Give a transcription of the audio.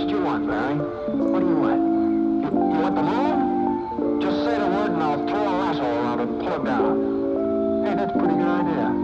What you want, Barry? What do you want? You want the moon? Just say the word and I'll throw a lasso around it and pull it down. Hey, that's a pretty good idea.